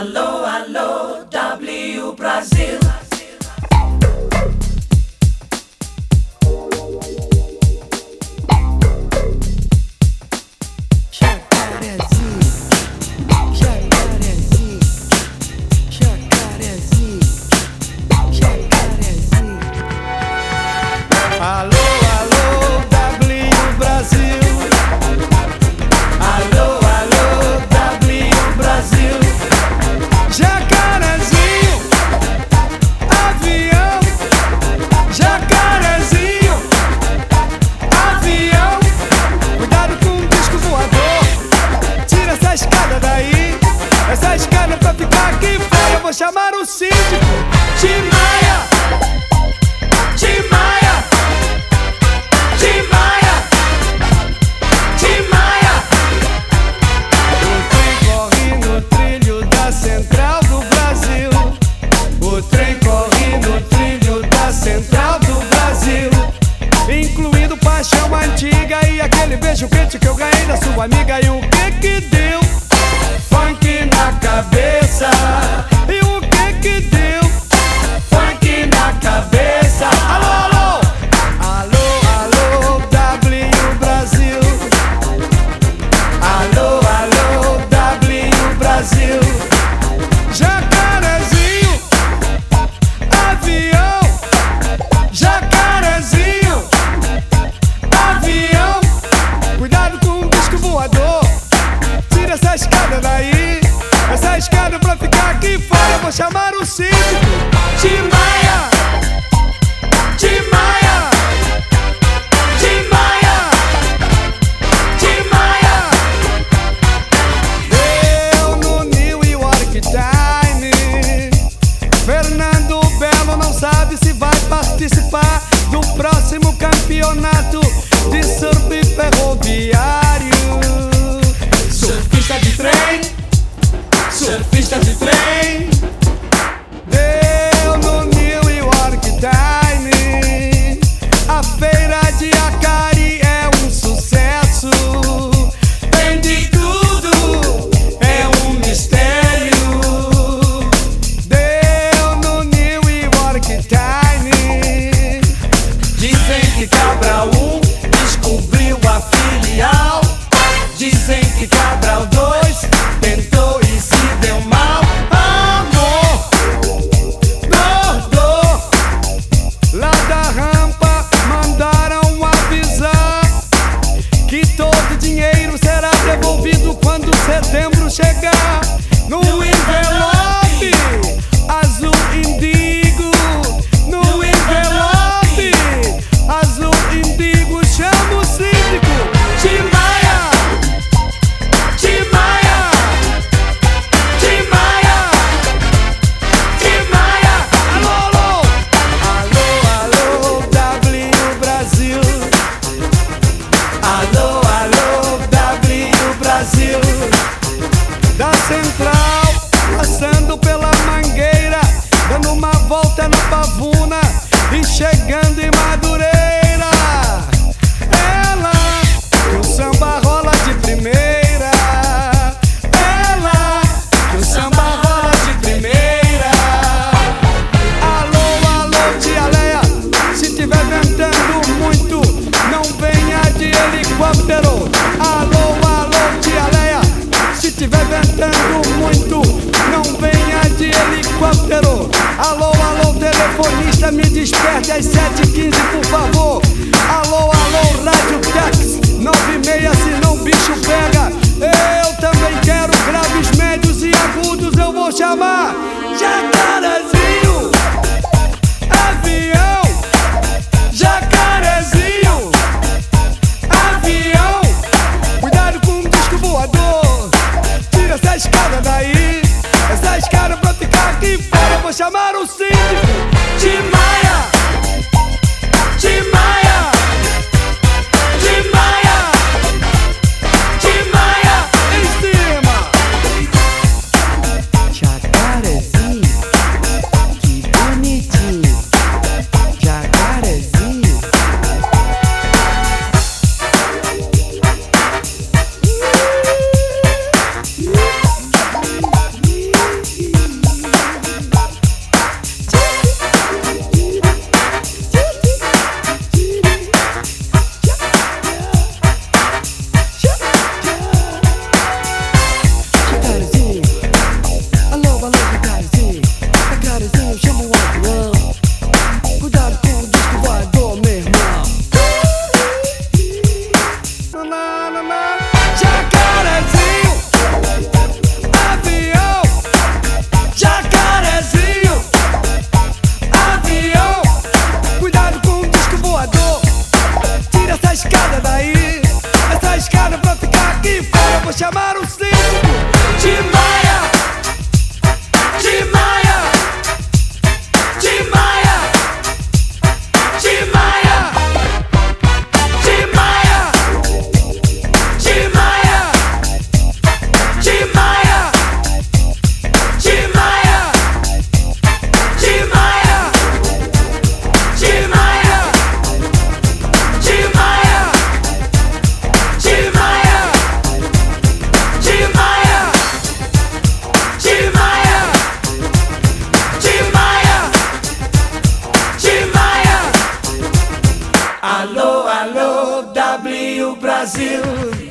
Alô, alô, W Brasil. Vou chamar o síndico. Tim Maia, Tim Maia, Tim Maia, Tim Maia. O trem corre no trilho da Central do Brasil. O trem corre no trilho da Central do Brasil, incluindo paixão antiga e aquele beijo quente que eu ganhei da sua amiga. E o que deu? Funk na cabeça. E o que deu? Funk na cabeça. Alô, alô, alô, alô, W Brasil. Alô, alô, W Brasil. Jacarezinho, avião. Jacarezinho, avião. Cuidado com o disco voador. Tira essa escada daí. Essa escada pra ficar aqui fora. Vou chamar o síndico. Tim Maia, Tim Maia, Tim Maia, Tim Maia. Eu no New York Times. Fernando Belo não sabe se vai participar do próximo campeonato de surf ferroviário. Surfista de trem, surfista de trem. Deu no New York Times. A feira de Acari é um sucesso. Tem de tudo, é um mistério. Deu no New York Times. Dizem que Cabral 1 descobriu a filial. Dizem que Cabral 2 tentou e se deu mal. Amor, dor. Lá da rampa mandaram avisar que todo dinheiro será devolvido quando setembro chegar. No envelope azul indigo. No envelope azul indigo. Chama o síndico. Tim Maia, Tim Maia, Tim Maia, Tim Maia. Alô, alô, alô, alô, W Brasil. Alô, alô, W Brasil. Da Central, passando pela Mangueira, dando uma volta na Pavuna e chegando em Madureira. Ela, que o samba rola de primeira. Ela, que o samba rola de primeira. Alô, alô, tia Leia, se tiver ventando muito, não venha de helicóptero. Alô, alô, tia Leia, se tiver ventando muito, não venha de helicóptero. Alô, alô, telefonista, me desperte às 7h15, por favor. Alô, alô, rádio Tex 96, senão o bicho pega. Eu também quero graves, médios e agudos. Eu vou chamar Jacarezinho, avião. Jacarezinho, avião. Cuidado com o disco voador. Tira essa escada daí. Essa escada pra ficar aqui fora. Eu vou chamar o síndico. Tim Maia, Tim Maia, Tim Maia, Tim Maia. Em cima. Jacarezinho. Alô, alô, W Brasil.